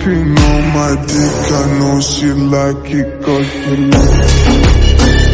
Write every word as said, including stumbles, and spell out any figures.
She know my dick, I know she like it 'cause she like it.